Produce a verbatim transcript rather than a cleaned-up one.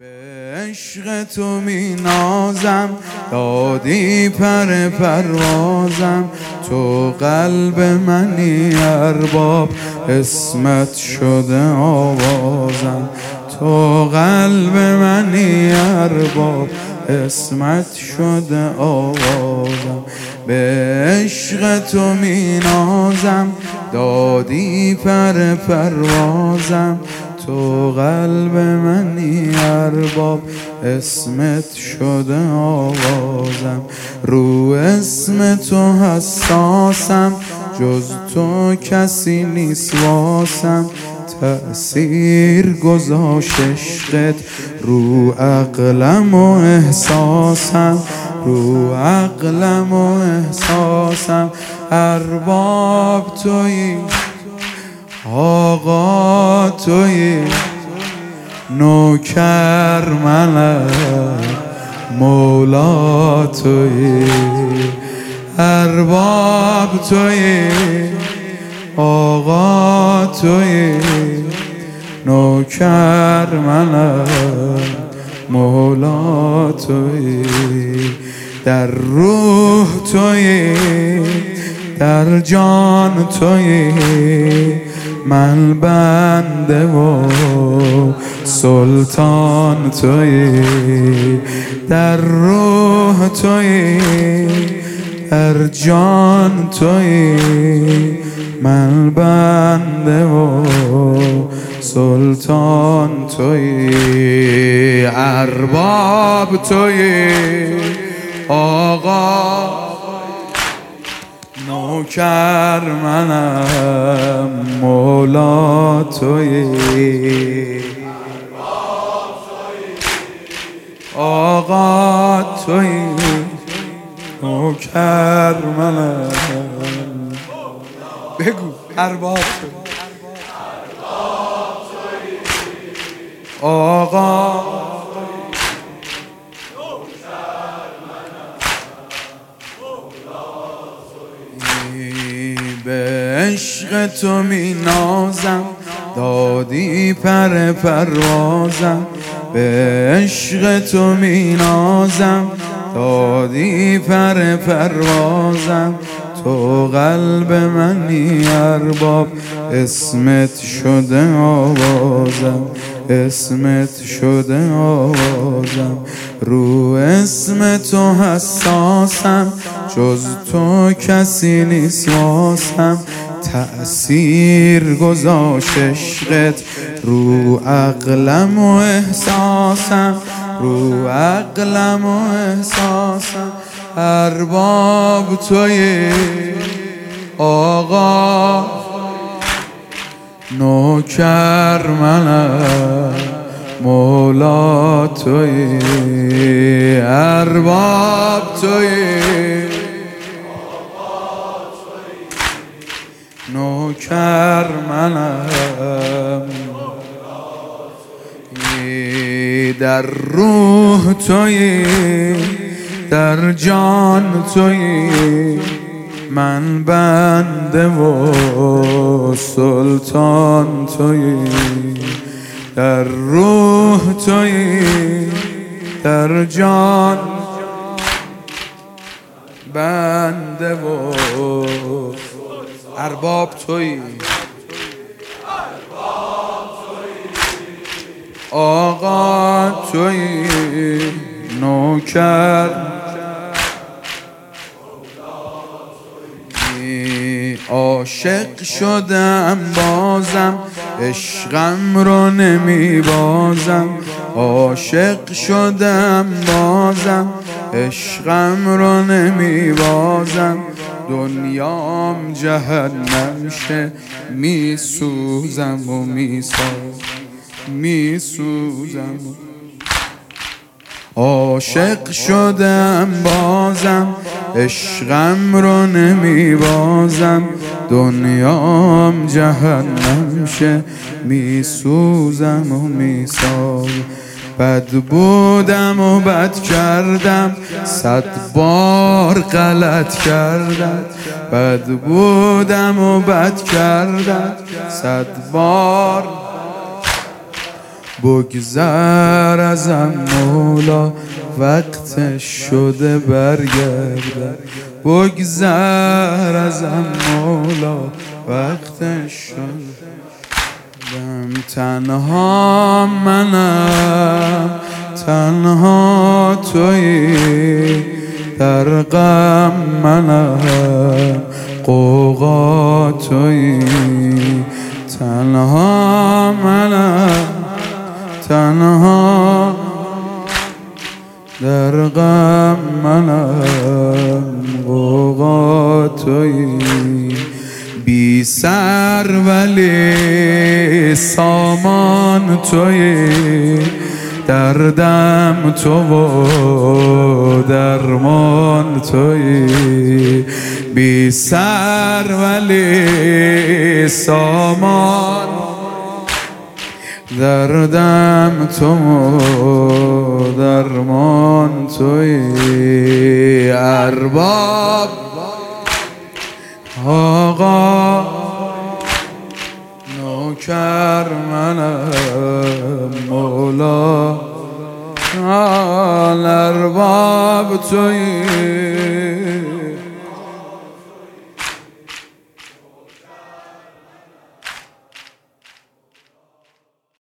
به عشق تو می نازم، دادی پر پروازم، تو قلب منی ارباب، اسمت شده آوازم. تو قلب منی ارباب، اسمت شده آوازم. به عشق تو می نازم، دادی پر پروازم، تو قلب منی ارباب، اسمت شده آوازم. رو اسم تو حساسم، جز تو کسی نیست واسم. تأثیر گذاشت عشقت رو عقلم و احساسم، رو عقلم و احساسم. ارباب تویی، آقا تویی، نوکر منم، مولا تویی. ارباب تویی، آقا تویی، نوکر منم، مولا تویی. در روح تویی، در جان تویی، من بنده و سلطان تویی. در روح تویی، در جان تویی، من بنده و سلطان تویی. ارباب تویی، آقا نوکر منم، مولا تویی. آقا تویی، نوکر منم. بگو ارباب تویی، آقا به عشق تو می نازم، دادی پر پروازم. به عشق تو می نازم، دادی پر پروازم، تو قلب منی ارباب، اسمت شده آوازم، اسمت شده آوازم. رو اسم تو حساسم، جز تو کسی نیست واسم. تأثیر گذاشت عشقت رو عقلم و احساسم، رو عقلم و احساسم. ارباب تویی، آقا نوکر منم، مولا تویی. ارباب تویی، نوکر منم. در روح تویی، در جان تویی، من بنده و سلطان تویی. در روح تویی، در جان بنده و ارباب تویی. آقا تویی، نوکر. عاشق شدم بازم، عشقم رو نمی بازم. عاشق شدم بازم، عشقم رو نمی بازم. دنیام جهنم شه، می سوزم و می سازم، می سوزم. عاشق شدم بازم، عشقم رو نمی بازم. دنیام جهنم شه، می سوزم و می سازم. بد بودم و بد کردم، صد بار غلط کردم. بد بودم و بد کردم، صد بار بگذر ازم مولا وقتش شده برگردم، بگذر ازم مولا وقتش شده. تنها منم، تنها تویی، در غم منم، غوغا تویی. تنها منم، تنها در غم منم، غوغا تویی. بی سر ولی سامان تویی، دردم تو و درمان تویی. بی سر ولی سامان، دردم تو و درمان تویی. ارباب آقا نوکر منم، مولا ارباب تویی.